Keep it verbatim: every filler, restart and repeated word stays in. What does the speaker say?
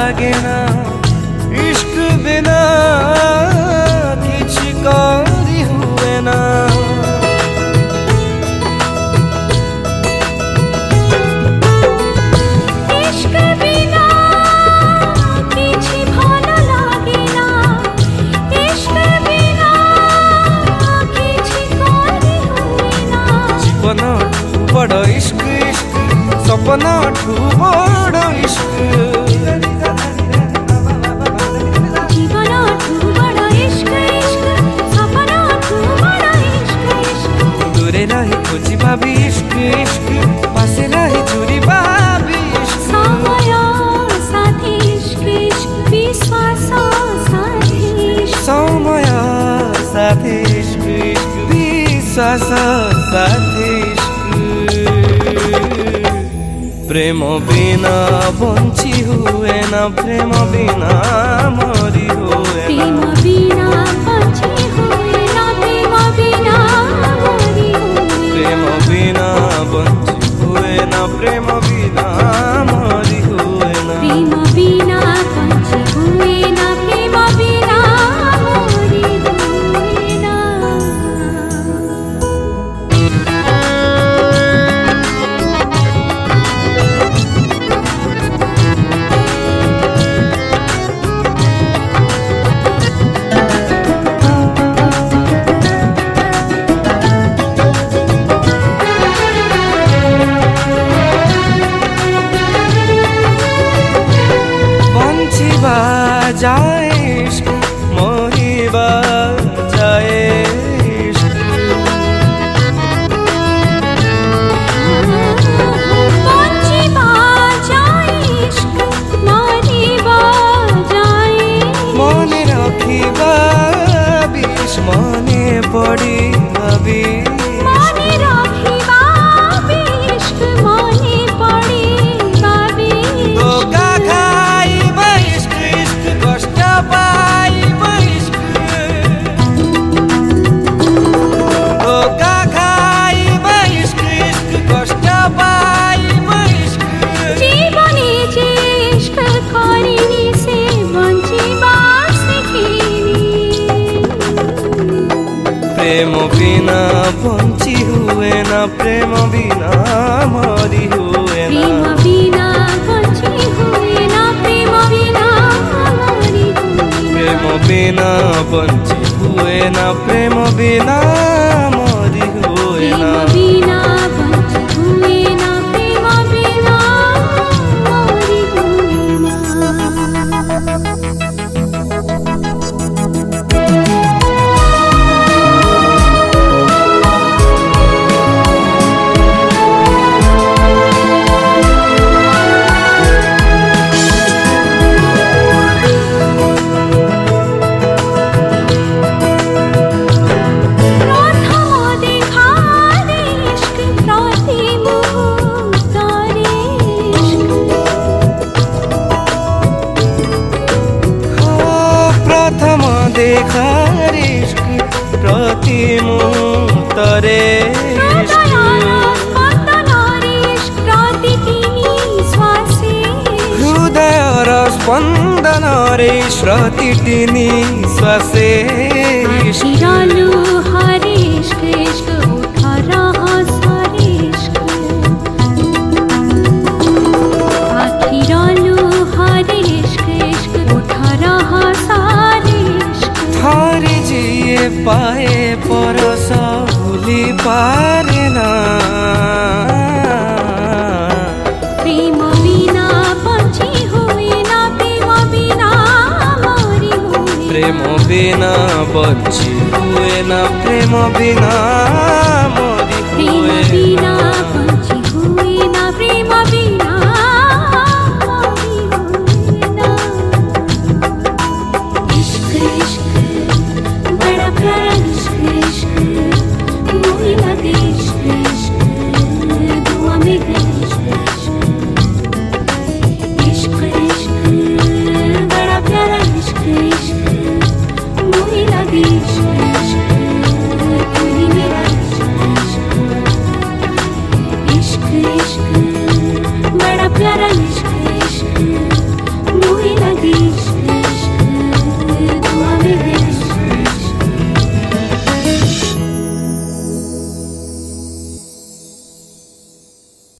लागे ना इश्क बिना किछि करी हुए ना इश्क बिना किछि भल लागे ना इश्क बिना किछि करी हुए ना जीवन बड़ इश्क इश्क सपना ठू बड़ इश्क जीवन ठू बड़ इश्क इश्क सपना ठू बड़ इश्क इश्क दूरे रही खोजिबा भी इश्क इश्क पासे रही चुरिबा भी इश्क समय साथी इश्क इश्क विश्वास साथी इश्क समय साथी इश्क इश्क विश्वास साथी इश्क प्रेम बिना बंची हुए ना प्रेम बिना मरी हुए प्रेम बिना बंची हुए ना प्रेम बिना मरी हुए प्रेम बिना बंची हुए ना प्रेम बिना मरी हुए ना प्रेम बिना बंची हुए ना प्रेम बिना मरी हुए ना जाए इश्क मोहिबा जाए इश्क बंचिबा जाए इश्क मोहिबा जाए मने रखिबा बिश मने पड़िबा बिश मने रखिबा इश्क मने पड़िबा बिश धोखा खाइबा इश्क इश्क कष्ट पाइबा इश्क धोखा खाइबा इश्क इश्क कष्ट पाइबा इश्क जीवने जे इश्क करिनी से बंचिबा सिखिनी प्रेम बिना बंची हुए ना प्रेम बिना मरी हुए प्रेम ना बिना बंची हुए ना प्रेम बिना मरी हुए प्रेम बिना बंची हुए ना प्रेम बिना मरी हुए प्रेम ना बिना बंची हुए ना प्रेम बिना मरी हुए ना प्रथम देखा इश्क प्रति मुहूर्तरे हृदयर स्पंदन रे श्रुति टिनी श्वासे शिरालु हरे इश्क इश्क उठा रहा सारे इश्क आखिरालु हरे इश्क इश्क उठा रहा सारे इश्क थारी जिए पाए परस भूली पारे ना प्रेम बिना बंची हुए ना प्रेम बिना मरी हुए प्रेम बिना बंची हुए ना प्रेम बिना मरी प्रेम हुए बिना